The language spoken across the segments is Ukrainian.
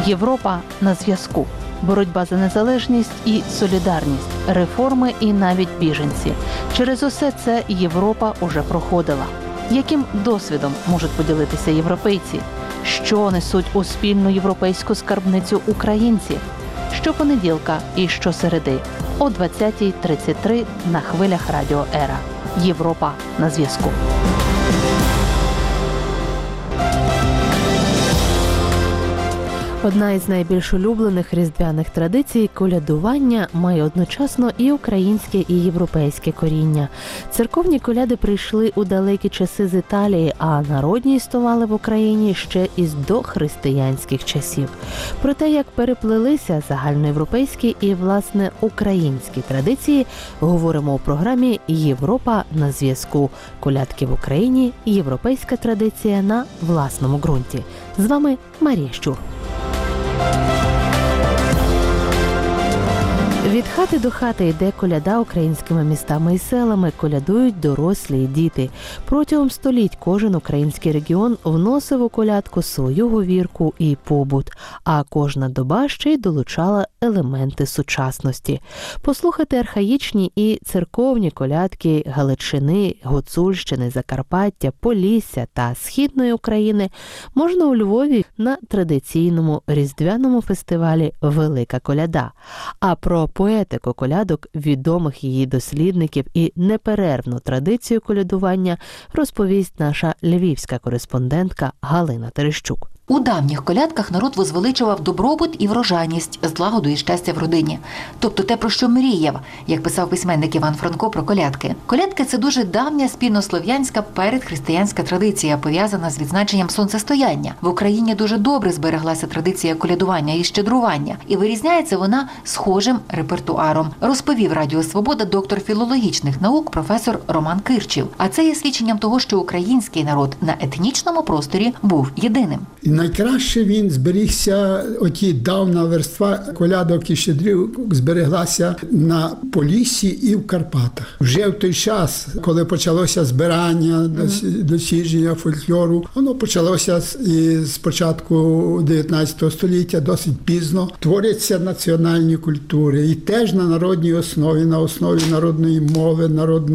Європа на зв'язку. Боротьба за незалежність і солідарність, реформи і навіть біженці. Через усе це Європа уже проходила. Яким досвідом можуть поділитися європейці? Що несуть у спільну європейську скарбницю українці? Щопонеділка і щосереди о 20:33 на хвилях Радіо Ера. Європа на зв'язку. Одна із найбільш улюблених різдвяних традицій – колядування має одночасно і українське, і європейське коріння. Церковні коляди прийшли у далекі часи з Італії, а народні існували в Україні ще із дохристиянських часів. Про те, як переплелися загальноєвропейські і, власне, українські традиції, говоримо у програмі «Європа на зв'язку». Колядки в Україні – європейська традиція на власному ґрунті. З вами Марія Щур. Від хати до хати йде коляда українськими містами і селами, колядують дорослі і діти. Протягом століть кожен український регіон вносив у колядку свою говірку і побут, а кожна доба ще й долучала елементи сучасності. Послухати архаїчні і церковні колядки Галичини, Гуцульщини, Закарпаття, Полісся та Східної України можна у Львові на традиційному різдвяному фестивалі «Велика коляда». А про поетику колядок, відомих її дослідників і неперервну традицію колядування розповість наша львівська кореспондентка Галина Терещук. У давніх колядках народ возвеличував добробут і врожайність, злагоду і щастя в родині. Тобто те, про що мріяв, як писав письменник Іван Франко про колядки. Колядки – це дуже давня спільнослов'янська передхристиянська традиція, пов'язана з відзначенням сонцестояння. В Україні дуже добре збереглася традиція колядування і щедрування, і вирізняється вона схожим репертуаром, розповів Радіо Свобода доктор філологічних наук професор Роман Кирчів. А це є свідченням того, що український народ на етнічному просторі був єдиним. Найкраще він зберігся, оті давна верства колядок і щедрівок збереглася на Поліссі і в Карпатах. Вже в той час, коли почалося збирання, дослідження фольклору, воно почалося з початку 19 століття, досить пізно. Творяться національні культури і теж на народній основі, на основі народної мови,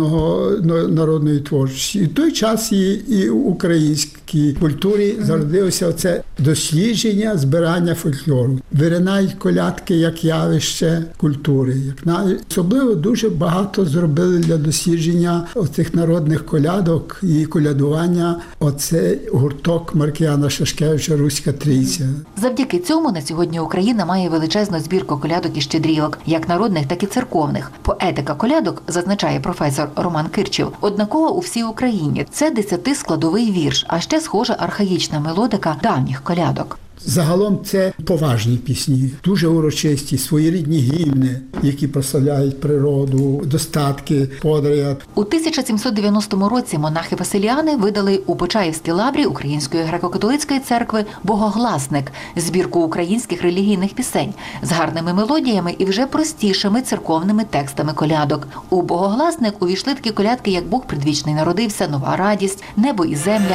народної творчості. І в той час і в українській культурі зародилося це дослідження, збирання фольклору. Виринають колядки як явище культури. Особливо дуже багато зробили для дослідження оцих народних колядок і колядування оцей гурток Маркіяна Шашкевича «Руська трійця». Завдяки цьому на сьогодні Україна має величезну збірку колядок і щедрівок, як народних, так і церковних. Поетика колядок, зазначає професор Роман Кирчів, однакова у всій Україні. Це 10-складовий вірш, а ще схожа архаїчна мелодика давніх колядок. Загалом це поважні пісні, дуже урочисті, своєрідні гімни, які прославляють природу, достатки, подряд. У 1790 році монахи-василіани видали у Почаївській лаврі Української греко-католицької церкви «Богогласник» – збірку українських релігійних пісень з гарними мелодіями і вже простішими церковними текстами колядок. У «Богогласник» увійшли такі колядки, як «Бог предвічний народився», «Нова радість», «Небо і земля».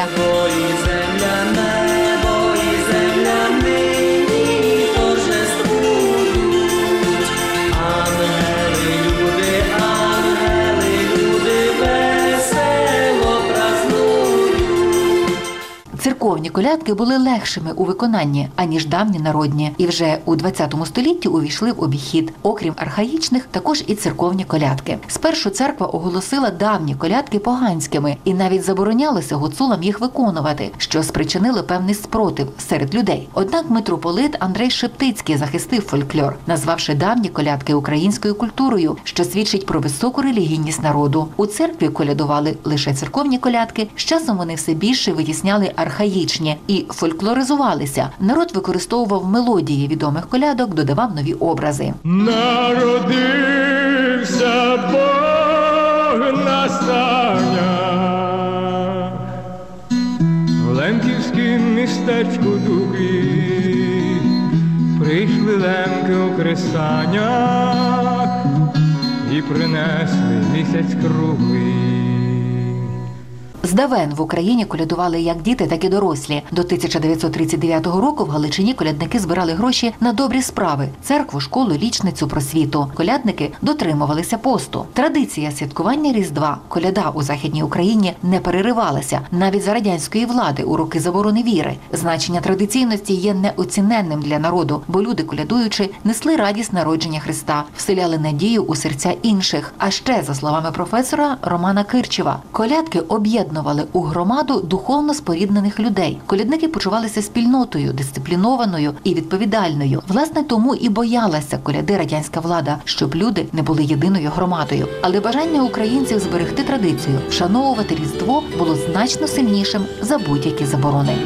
Церковні колядки були легшими у виконанні, аніж давні народні, і вже у 20 столітті увійшли в обіхід. Окрім архаїчних, також і церковні колядки. Спершу церква оголосила давні колядки поганськими, і навіть заборонялося гуцулам їх виконувати, що спричинило певний спротив серед людей. Однак митрополит Андрей Шептицький захистив фольклор, назвавши давні колядки українською культурою, що свідчить про високу релігійність народу. У церкві колядували лише церковні колядки, з часом вони все більше витісняли архаїчні і фольклоризувалися. Народ використовував мелодії відомих колядок, додавав нові образи. Народився Бог на стання, в лемківськім містечку Духи, прийшли лемки у кресаннях і принесли місяць круглий. Здавен в Україні колядували як діти, так і дорослі. До 1939 року в Галичині колядники збирали гроші на добрі справи – церкву, школу, лічницю, просвіту. Колядники дотримувалися посту. Традиція святкування Різдва, коляда у Західній Україні не переривалася навіть за радянської влади у роки заборони віри. Значення традиційності є неоціненним для народу, бо люди, колядуючи, несли радість народження Христа, вселяли надію у серця інших. А ще, за словами професора Романа Кирчева, колядки об'єднували у громаду духовно споріднених людей. Колядники почувалися спільнотою, дисциплінованою і відповідальною. Власне, тому і боялася коляди радянська влада, щоб люди не були єдиною громадою. Але бажання українців зберегти традицію, вшановувати Різдво було значно сильнішим за будь-які заборони.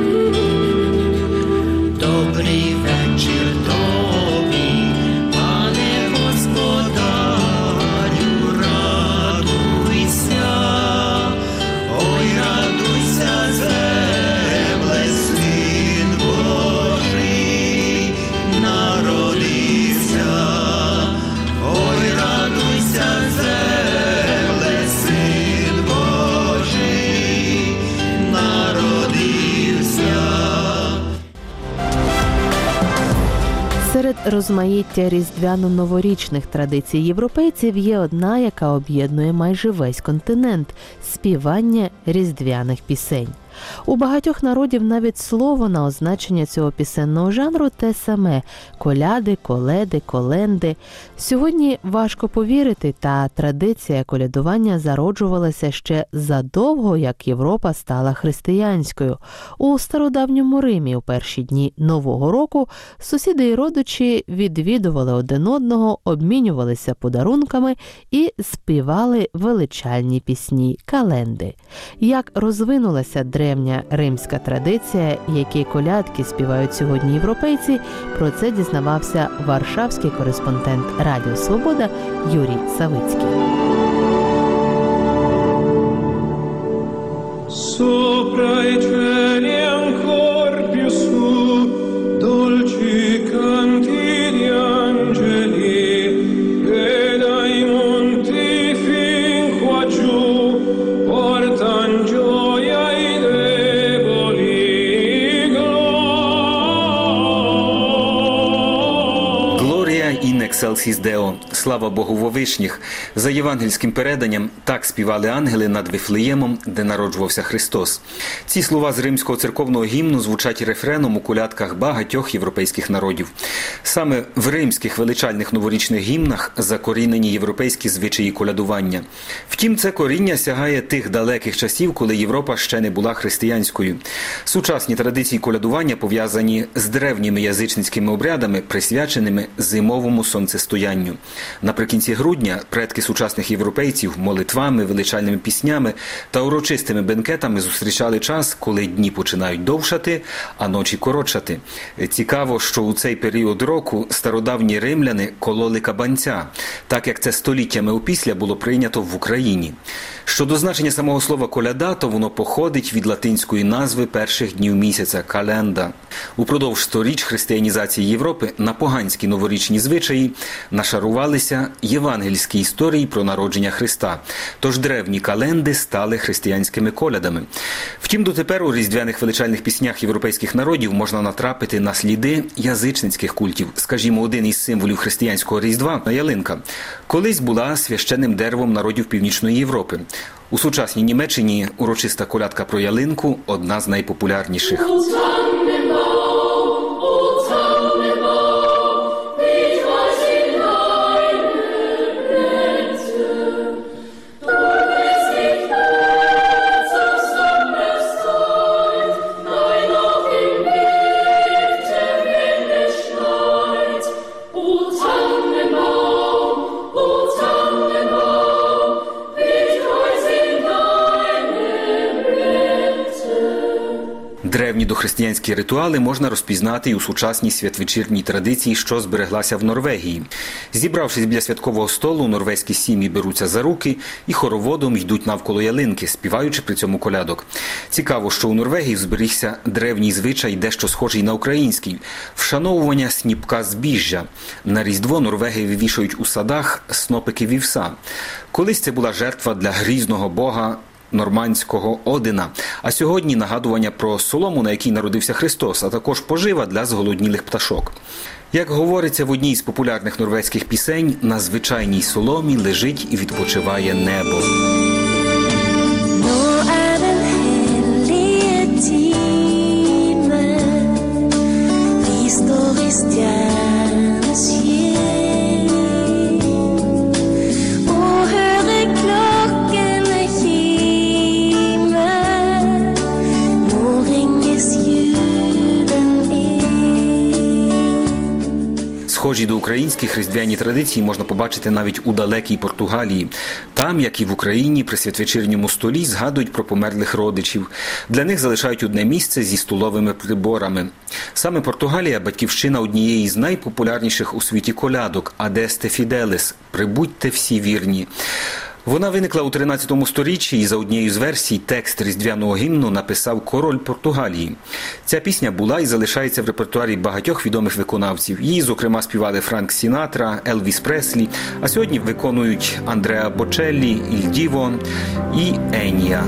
Добрий вечір тобі, пане господарю, радуйся, ой, радуйся, земле, син Божий народився, ой, радуйся, земле, син Божий народився. Серед розмаїття різдвяно-новорічних традицій європейців є одна, яка об'єднує майже весь континент – співання різдвяних пісень. У багатьох народів навіть слово на означення цього пісенного жанру те саме – коляди, коледи, коленди. Сьогодні важко повірити, та традиція колядування зароджувалася ще задовго, як Європа стала християнською. У стародавньому Римі у перші дні Нового року сусіди і родичі відвідували один одного, обмінювалися подарунками і співали величальні пісні – календи. Як розвинулася древня римська традиція, які колядки співають сьогодні європейці, про це дізнавався варшавський кореспондент Радіо Свобода Юрій Савицький. Sopra i cieli ancor più su, dolci canti di angeli, e dai monti fin qua giù portan gioia ai deboli. Gloria in excelsis Deo. Слава Богу во вишніх. За євангельським переданням так співали ангели над Вифлеємом, де народжувався Христос. Ці слова з римського церковного гімну звучать рефреном у колядках багатьох європейських народів. Саме в римських величальних новорічних гімнах закорінені європейські звичаї колядування. Втім, це коріння сягає тих далеких часів, коли Європа ще не була християнською. Сучасні традиції колядування пов'язані з древніми язичницькими обрядами, присвяченими зимовому сонцестоянню. Наприкінці грудня предки сучасних європейців молитвами, величальними піснями та урочистими бенкетами зустрічали час, коли дні починають довшати, а ночі коротшати. Цікаво, що у цей період року стародавні римляни кололи кабанця, так як це століттями опісля було прийнято в Україні. Щодо значення самого слова «коляда», то воно походить від латинської назви перших днів місяця – «календа». Упродовж сторіч християнізації Європи на поганські новорічні звичаї нашарувалися євангельські історії про народження Христа. Тож древні календи стали християнськими колядами. Втім, дотепер у різдвяних величальних піснях європейських народів можна натрапити на сліди язичницьких культів. Скажімо, один із символів християнського Різдва – ялинка. Колись була священним деревом народів Північної Європи. У сучасній Німеччині урочиста колядка про ялинку – одна з найпопулярніших. Древні дохристиянські ритуали можна розпізнати і у сучасній святвечірній традиції, що збереглася в Норвегії. Зібравшись біля святкового столу, норвезькі сім'ї беруться за руки і хороводом йдуть навколо ялинки, співаючи при цьому колядок. Цікаво, що у Норвегії зберігся древній звичай, дещо схожий на український – вшановування сніпка збіжжя. На Різдво норвеги вивішують у садах снопики вівса. Колись це була жертва для грізного бога нормандського Одина. А сьогодні нагадування про солому, на якій народився Христос, а також пожива для зголоднілих пташок. Як говориться в одній з популярних норвезьких пісень, на звичайній соломі лежить і відпочиває небо. Схожі до українських різдвяні традиції можна побачити навіть у далекій Португалії. Там, як і в Україні, при святвечірньому столі згадують про померлих родичів. Для них залишають одне місце зі столовими приборами. Саме Португалія – батьківщина однієї з найпопулярніших у світі колядок «Адесте Фіделес» – «Прибудьте всі вірні». Вона виникла у 13 сторіччі і за однією з версій текст різдвяного гімну написав король Португалії. Ця пісня була і залишається в репертуарі багатьох відомих виконавців. Її, зокрема, співали Франк Сінатра, Елвіс Преслі, а сьогодні виконують Андреа Бочеллі, Іль Діво і Енія.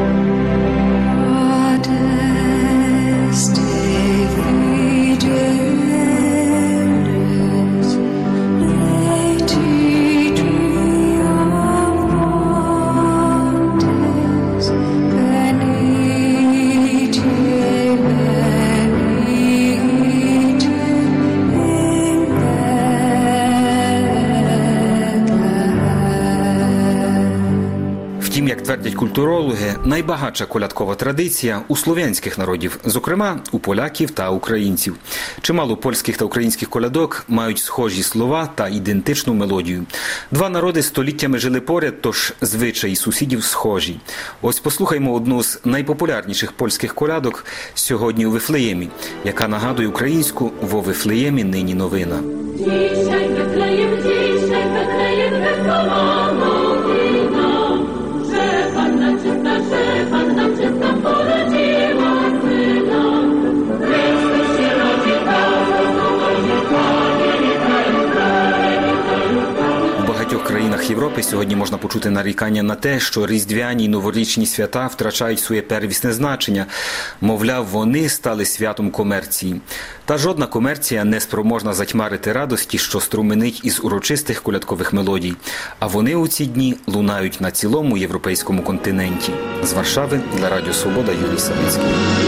Втім, як твердять культурологи, найбагатша колядкова традиція у слов'янських народів, зокрема у поляків та українців. Чимало польських та українських колядок мають схожі слова та ідентичну мелодію. Два народи століттями жили поряд, тож звичаї сусідів схожі. Ось послухаймо одну з найпопулярніших польських колядок сьогодні у Вифлеємі, яка нагадує українську «Во Вифлеємі нині новина». Dzisiaj Betlejem, wesoła nowina, że Panna czysta porodziła syna. Chrystus się rodzi, У багатьох країнах Європи сьогодні можна почути нарікання на те, що різдвяні й новорічні свята втрачають своє первісне значення. Мовляв, вони стали святом комерції. Та жодна комерція не спроможна затьмарити радості, що струменить із урочистих колядкових мелодій. А вони у ці дні лунають на цілому європейському континенті. З Варшави для Радіо Свобода Юрій Савицький.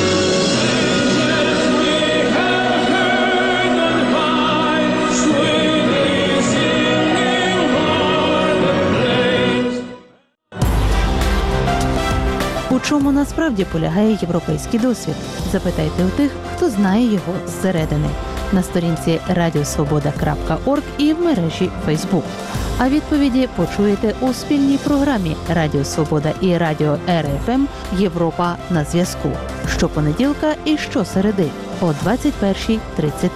У чому насправді полягає європейський досвід? Запитайте у тих, хто знає його зсередини. На сторінці radiosvoboda.org і в мережі Facebook. А відповіді почуєте у спільній програмі Радіо Свобода і Радіо РФМ «Європа на зв'язку». Щопонеділка і щосереди о 21:33.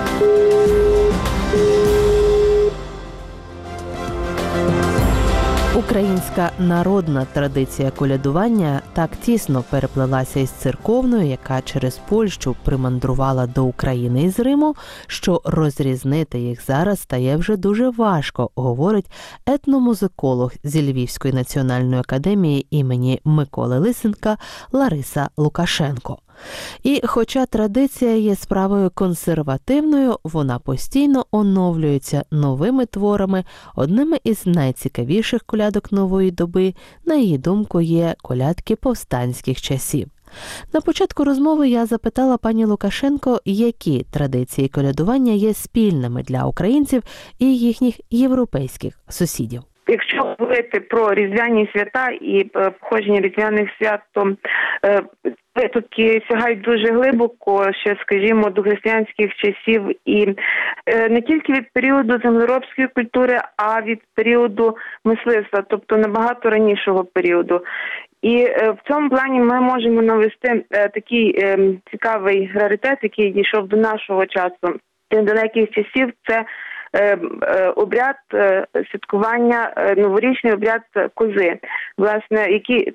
Українська народна традиція колядування так тісно переплелася із церковною, яка через Польщу примандрувала до України із Риму, що розрізнити їх зараз стає вже дуже важко, говорить етномузиколог зі Львівської національної академії імені Миколи Лисенка Лариса Лукашенко. І хоча традиція є справою консервативною, вона постійно оновлюється новими творами. Одними із найцікавіших колядок нової доби, на її думку, є колядки повстанських часів. На початку розмови я запитала пані Лукашенко, які традиції колядування є спільними для українців і їхніх європейських сусідів. Якщо говорити про різдвяні свята і походження різдвяних свят, то витоки сягають дуже глибоко, ще, скажімо, до християнських часів, і не тільки від періоду землеробської культури, а від періоду мисливства, тобто набагато ранішого періоду. І в цьому плані ми можемо навести такий цікавий раритет, який дійшов до нашого часу, до далеких часів. Це обряд святкування, новорічний обряд кози, власне, який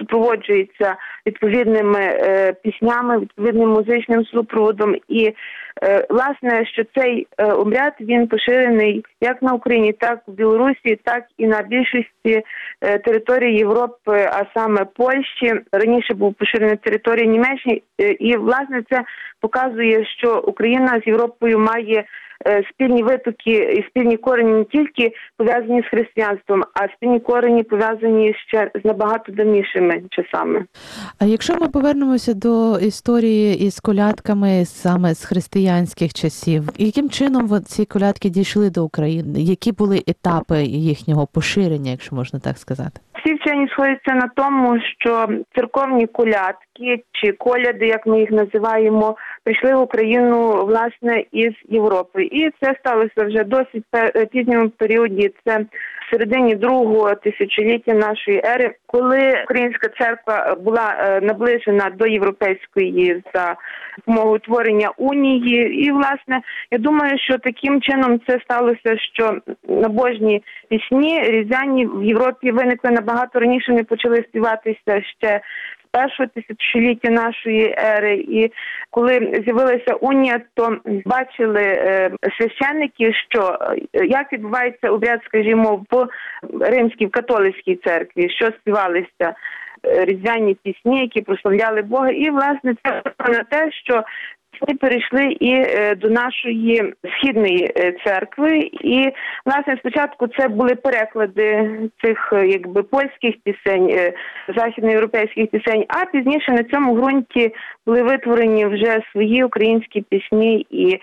супроводжується відповідними піснями, відповідним музичним супроводом. І власне, що цей обряд, він поширений як на Україні, так в Білорусі, так і на більшості території Європи, а саме Польщі. Раніше був поширений на території Німеччини, і, власне, це показує, що Україна з Європою має спільні витоки і спільні корені не тільки пов'язані з християнством, а спільні корені пов'язані ще з набагато давнішими часами. А якщо ми повернемося до історії із колядками саме з християнських часів, яким чином ці колядки дійшли до України? Які були етапи їхнього поширення, якщо можна так сказати? Всі вчені сходяться на тому, що церковні колядки чи коляди, як ми їх називаємо, прийшли в Україну, власне, із Європи. І це сталося вже в досить пізньому періоді, це в середині другого тисячоліття нашої ери, коли Українська церква була наближена до європейської за допомогою утворення унії. І, власне, я думаю, що таким чином це сталося, що набожні пісні різдвяні в Європі виникли набагато раніше, не почали співатися ще з першого тисячоліття нашої ери. І коли з'явилася унія, то бачили священники, що як відбувається обряд, скажімо, в римській, в католицькій церкві, що співалися різдвяні пісні, які прославляли Бога. І, власне, це на те, що вони перейшли і до нашої східної церкви. І, власне, спочатку це були переклади цих, якби, польських пісень, західноєвропейських пісень, а пізніше на цьому ґрунті були витворені вже свої українські пісні, і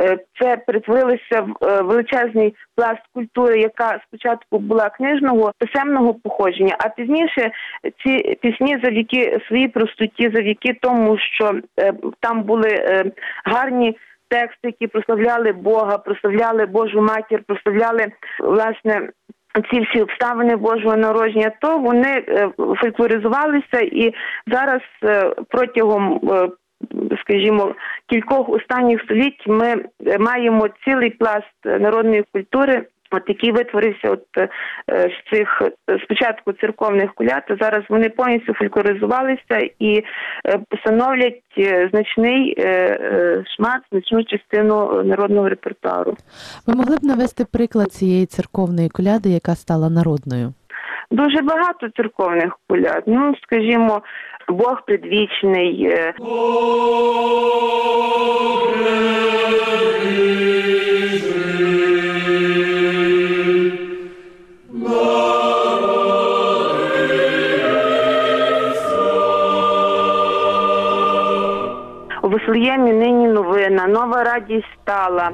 це перетворилося в величезний пласт культури, яка спочатку була книжного, писемного походження, а пізніше ці пісні завдяки своїй простоті, завдяки тому, що там були гарні тексти, які прославляли Бога, прославляли Божу Матір, прославляли, власне, ці всі обставини Божого народження, то вони фольклоризувалися, і зараз протягом, скажімо, кількох останніх століть ми маємо цілий пласт народної культури, який витворився з цих спочатку церковних коляд, а зараз вони повністю фольклоризувалися і становлять значний шмат, значну частину народного репертуару. Ви могли б навести приклад цієї церковної коляди, яка стала народною? Дуже багато церковних коляд. Ну, скажімо, Бог предвічний. У Вифлеємі нині новина, нова радість стала.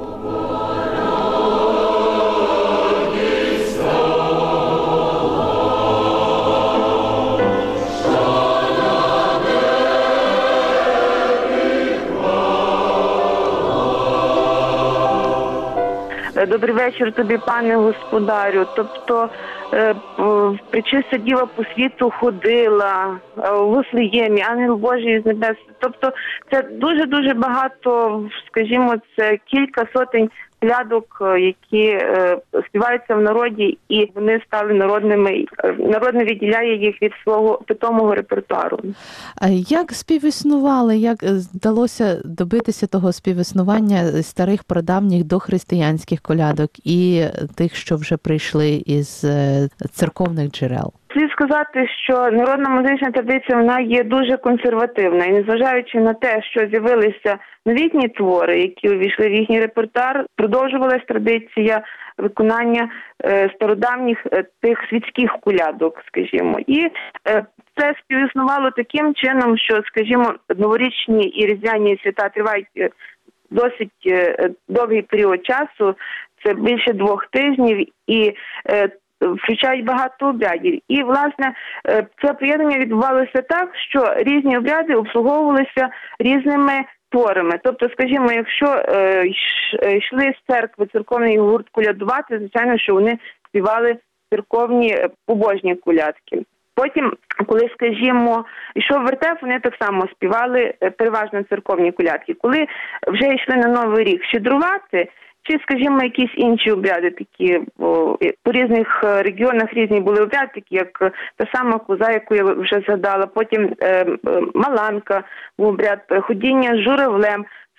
Добрий вечір тобі, пане господарю. Тобто пречиста діва по світу ходила, у Вифлеємі, ангел Божий з небес. Тобто це дуже-дуже багато, скажімо, це кілька сотень колядок, які співаються в народі, і вони стали народними. Народ не відділяє їх від свого питомого репертуару. А як співіснували, як вдалося добитися того співіснування старих прадавніх дохристиянських колядок і тих, що вже прийшли із церковних джерел? Слід сказати, що народна музична традиція, вона є дуже консервативна. І незважаючи на те, що з'явилися новітні твори, які увійшли в їхній репертуар, продовжувалась традиція виконання стародавніх тих світських колядок, скажімо. І це співіснувало таким чином, що, скажімо, новорічні і різдвяні свята тривають досить довгий період часу, це більше 2 тижнів, і включають багато обрядів. І, власне, це поєднання відбувалося так, що різні обряди обслуговувалися різними творами. Тобто, скажімо, якщо йшли з церкви церковний гурт колядувати, звичайно, що вони співали церковні побожні колядки. Потім, коли, скажімо, йшов вертеп, вони так само співали переважно церковні колядки. Коли вже йшли на Новий рік щедрувати, чи, скажімо, якісь інші обряди такі, по різних регіонах різні були обряди, такі як та сама коза, яку я вже згадала, потім маланка, обряд ходіння з журавлем.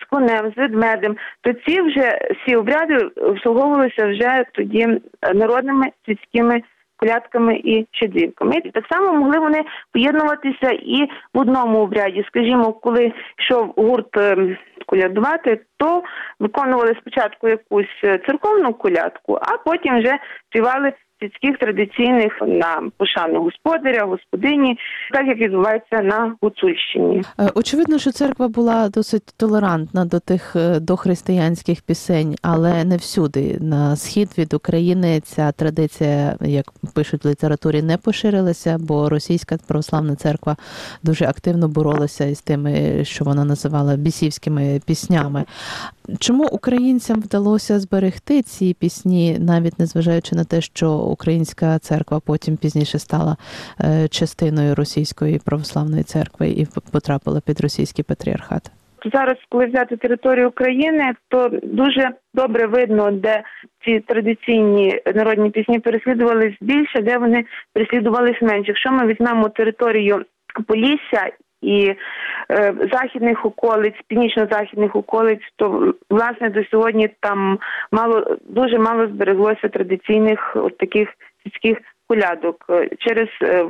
з конем, з ведмедем, то всі обряди обслуговувалися вже тоді народними світськими колядками і щедрівками. І так само могли вони поєднуватися і в одному обряді. Скажімо, коли йшов гурт колядувати, то виконували спочатку якусь церковну колядку, а потім вже співали світських традиційних на пошану господаря, господині, так як відбувається на Гуцульщині. Очевидно, що церква була досить толерантна до тих дохристиянських пісень, але не всюди. На схід від України ця традиція, як пишуть в літературі, не поширилася, бо російська православна церква дуже активно боролася із тими, що вона називала бісівськими піснями. Чому українцям вдалося зберегти ці пісні, навіть незважаючи на те, що українська церква потім пізніше стала частиною російської православної церкви і потрапила під російський патріархат? Зараз, коли взяти територію України, то дуже добре видно, де ці традиційні народні пісні переслідувались більше, де вони переслідувались менше. Якщо ми візьмемо територію Полісся і західних околиць, північно-західних околиць, то, власне, до сьогодні там дуже мало збереглося традиційних таких сільських колядок через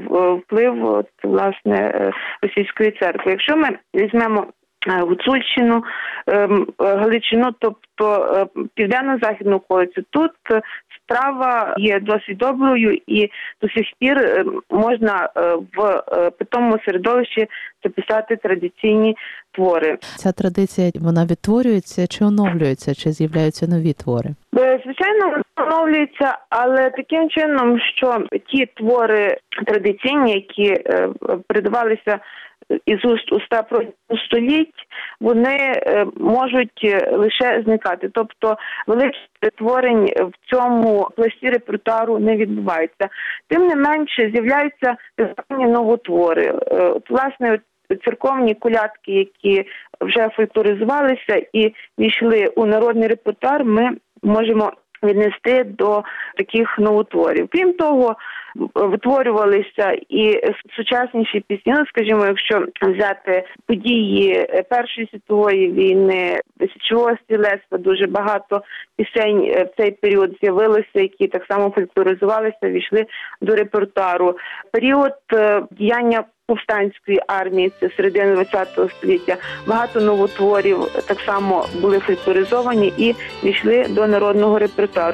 вплив, власне, російської церкви. Якщо ми візьмемо Гуцульщину, Галичину, тобто південно-західну околицю, тут справа є досить доброю і до сих пір можна в питомому середовищі записати традиційні твори. Ця традиція, вона відтворюється чи оновлюється, чи з'являються нові твори? Звичайно, вона оновлюється, але таким чином, що ті твори традиційні, які передавалися із уст уста протягом століть, вони можуть лише зникати. Тобто великих перетворень в цьому пласті репертуару не відбувається. Тим не менше з'являються певні новотвори. Власне, церковні колядки, які вже фольклоризувалися і війшли у народний репертуар, ми можемо віднести до таких новотворів. Крім того, витворювалися і сучасніші пісні, скажімо, якщо взяти події Першої світової війни, січового стрілецтва, дуже багато пісень в цей період з'явилося, які так само фольклоризувалися, війшли до репертуару. Період діяння повстанської армії, це середина ХХ століття, багато новотворів так само були фольклоризовані і війшли до народного репертуару.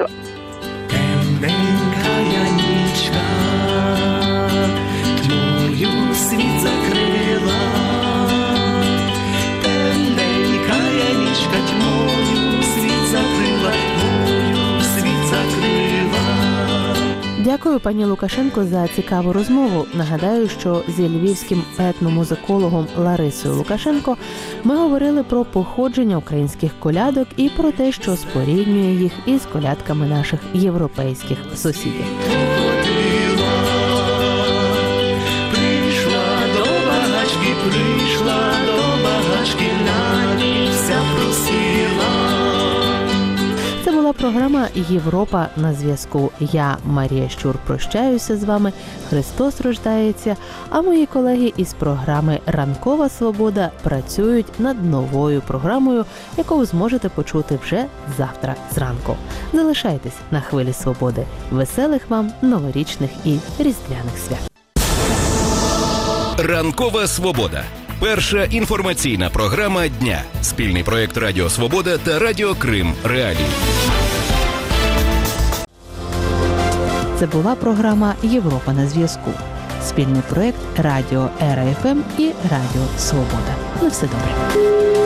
Темненька Янічка, тьмою світ закрила. Темненька Янічка, тьмою світ закрила, тьмою світ закрила. Дякую, пані Лукашенко, за цікаву розмову. Нагадаю, що зі львівським етномузикологом Ларисою Лукашенко ми говорили про походження українських колядок і про те, що споріднює їх із колядками наших європейських сусідів. Прийшла до багачки, на ній вся просіла. Це була програма «Європа на зв'язку». Я, Марія Щур, прощаюся з вами. Христос рождається, а мої колеги із програми «Ранкова свобода» працюють над новою програмою, яку ви зможете почути вже завтра зранку. Залишайтесь на хвилі свободи. Веселих вам новорічних і різдвяних свят. Ранкова свобода. Перша інформаційна програма дня. Спільний проєкт Радіо Свобода та Радіо Крим Реалії. Це була програма «Європа на зв'язку». Спільний проєкт Радіо Ера ФМ і Радіо Свобода. На все добре.